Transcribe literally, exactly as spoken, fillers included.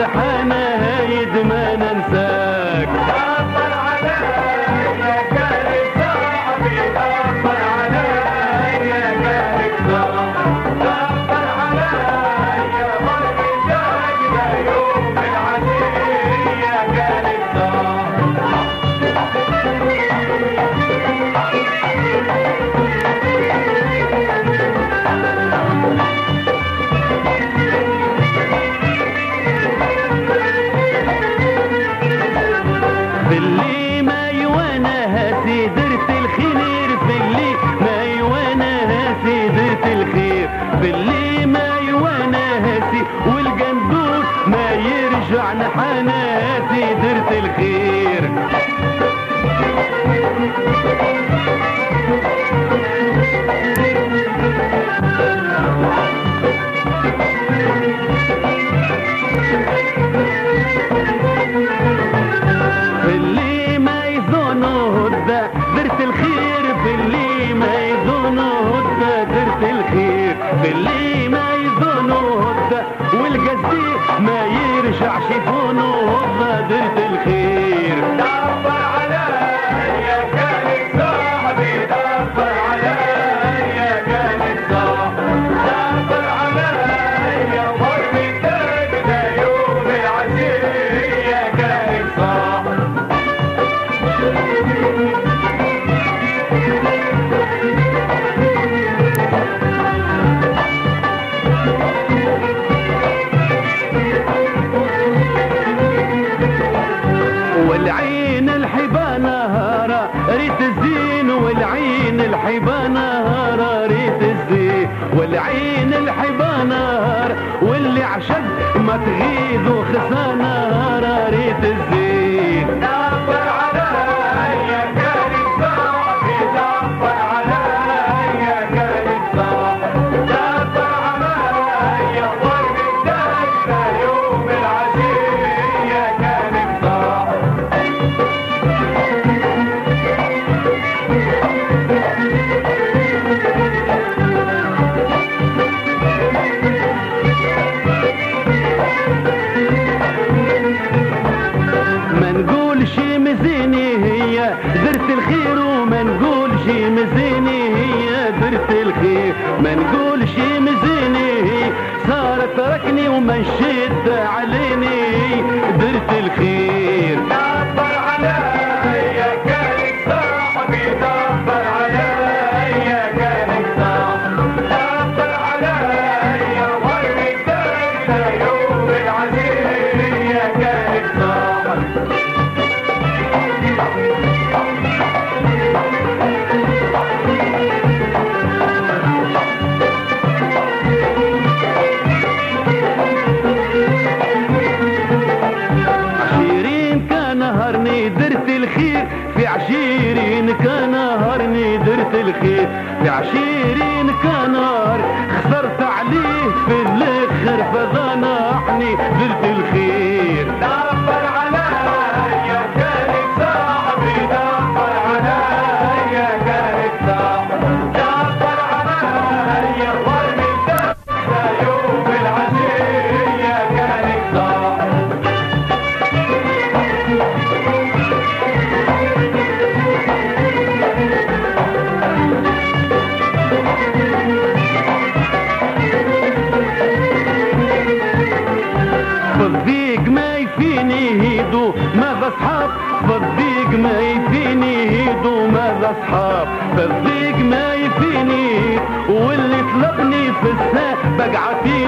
الحانة هايد ما ننساك. دبر عليا كانت صاحبي، دبر عليا كانت صاحبي، دبر عليا مرة ساجدة يوم العشية كانت صاحبي. باللي ما يوانا هاسي درت الخير، باللي ما يوانا هاسي درت الخير، باللي ما يوانا هاسي والقندور ما يرجع نحانا هاسي درت الخير. باللي ما يظنوا هدا درت الخير، باللي ما يظنوا هدا درت الخير، باللي ما يظنوا هدا والقصدي ما يرجعش يفونوا هدا درت الخير. دبر عليا كانت صاحبي، دبر عليا كانت صاحبي، دبر عليا مرة ساجدة يوم العشية كانت صاحبي. والعين الحبا نهارا ريت الزين، والعين الحبا نهارا ريت الزين، والعين الحبا نهار واللي عشق ما تغيظ وخسا نهارا ريت الزين. دبر عليا كانت صاحبي، دبر عليا كانت صاحبي، دبر عليا مرة ساجدة يوم العشية كانت صاحبي. ما نقولش مزيني هي درت الخير، وما نقولش مزيني هي درت الخير، ما نقولش مزيني هي صارت تركني ومشيت عليني درت الخير. دبر عليا كانت صاحبي، دبر عليا كانت صاحبي، دبر عليا مرة ساجدة يوم العشية كانت صاحبي. عشرين كان نهرني درت الخير، في عشرين كان نهرني درت الخير، في عشرين كان نهر خسرت عليه في الاخر فضنحني درت الخير. دبر عليا كانت صاحبي، دبر عليا كانت صاحبي، دبر عليا مرة ساجدة يوم العشية كانت صاحبي. بالضيق ما يفيني هيدو ماذا اصحاب، بالضيق ما يفيني هيدو ماذا اصحاب، بالضيق ما يفيني واللي طلبني في الساعة بقعتي